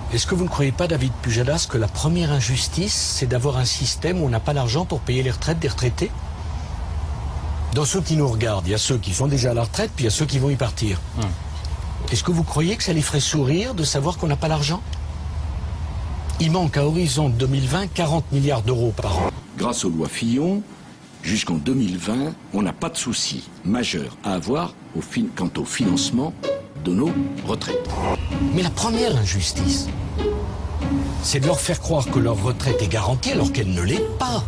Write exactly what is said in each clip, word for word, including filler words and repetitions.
Est-ce que vous ne croyez pas, David Pujadas, que la première injustice, c'est d'avoir un système où on n'a pas l'argent pour payer les retraites des retraités? Dans ceux qui nous regardent, il y a ceux qui sont déjà à la retraite, puis il y a ceux qui vont y partir. Hum. Est-ce que vous croyez que ça les ferait sourire de savoir qu'on n'a pas l'argent? Il manque à horizon deux mille vingt quarante milliards d'euros par an. Grâce aux lois Fillon, jusqu'en deux mille vingt, on n'a pas de souci majeur à avoir au fin... quant au financement de nos retraites. Mais la première injustice, c'est de leur faire croire que leur retraite est garantie alors qu'elle ne l'est pas.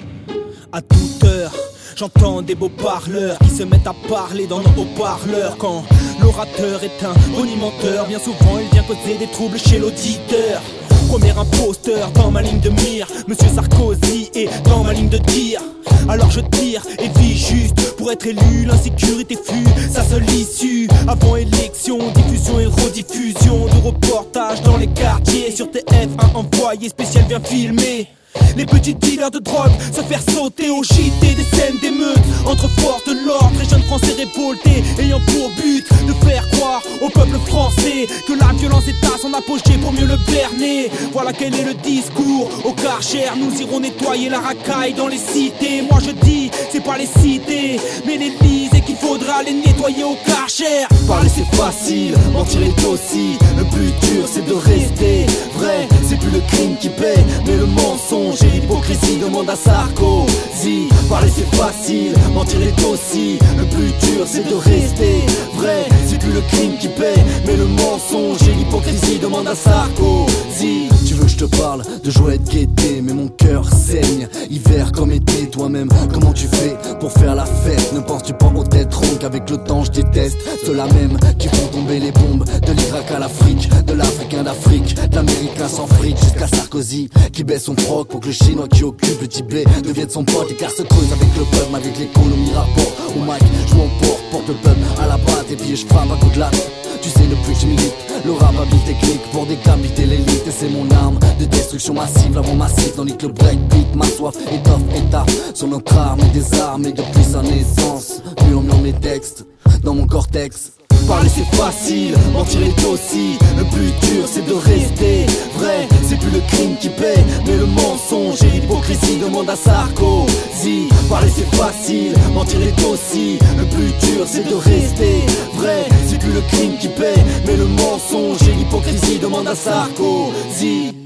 À toute heure, j'entends des beaux parleurs qui se mettent à parler dans nos haut-parleurs. Quand l'orateur est un bonimenteur, bien souvent il vient causer des troubles chez l'auditeur. Premier imposteur dans ma ligne de mire, Monsieur Sarkozy est dans ma ligne de tir. Alors je tire et vis juste pour être élu, l'insécurité fut sa seule issue. Avant élection, diffusion et rediffusion de reportages dans les quartiers. Sur T F un envoyé spécial vient filmer les petits dealers de drogue se faire sauter au J T des scènes d'émeutes entre forces de l'ordre et jeunes français révoltés, ayant pour but de faire croire au peuple français que la violence est à son apogée pour mieux le berner. Voilà quel est le discours au Karcher. Nous irons nettoyer la racaille dans les cités. Moi je dis, c'est pas les cités mais l'église, et qu'il faudra les nettoyer au Karcher. Parler c'est facile, mentir est aussi. Le plus dur c'est de rester vrai. C'est plus le crime qui paie mais le mensonge et l'hypocrisie, demande à Sarkozy. Parler c'est facile, mentir est aussi. Le plus dur c'est de rester vrai. C'est plus le crime qui paie mais le mensonge et l'hypocrisie, demande à Sarkozy. Tu veux que je te parle de joie et de gaieté, mais mon cœur saigne, hiver comme été. Toi-même, comment tu fais pour faire la fête? Ne penses-tu pas aux têtes rondes qu'avec le temps je déteste? Ceux-là même qui font tomber les bombes de l'Irak à l'Afrique, de l'Africain d'Afrique, de l'Américain sans fric, jusqu'à Sarkozy qui baisse son froc pour que le Chinois qui occupe le Tibet devienne son pote. L'écart se creuse avec le peuple, avec l'économie rapport au mic, je m'emporte, porte le peuple à la batte et puis je frappe à coups de latte. Tu sais depuis que je milite, le rap a mis technique pour décapiter l'élite. Et c'est mon arme de destruction massive, l'avant massif dans le breakbeat. Ma soif étoffe, étape sur notre arme et des armes. Et depuis sa naissance, murmure mes textes dans mon cortex. Parler c'est facile, mentir est aussi. Le plus dur c'est de rester vrai. C'est plus le crime qui paie mais le mensonge et l'hypocrisie, demande à Sarkozy. Parler c'est facile, mentir est aussi. Le plus dur c'est de rester vrai. C'est plus le crime qui paie mais le mensonge et l'hypocrisie, demande à Sarkozy.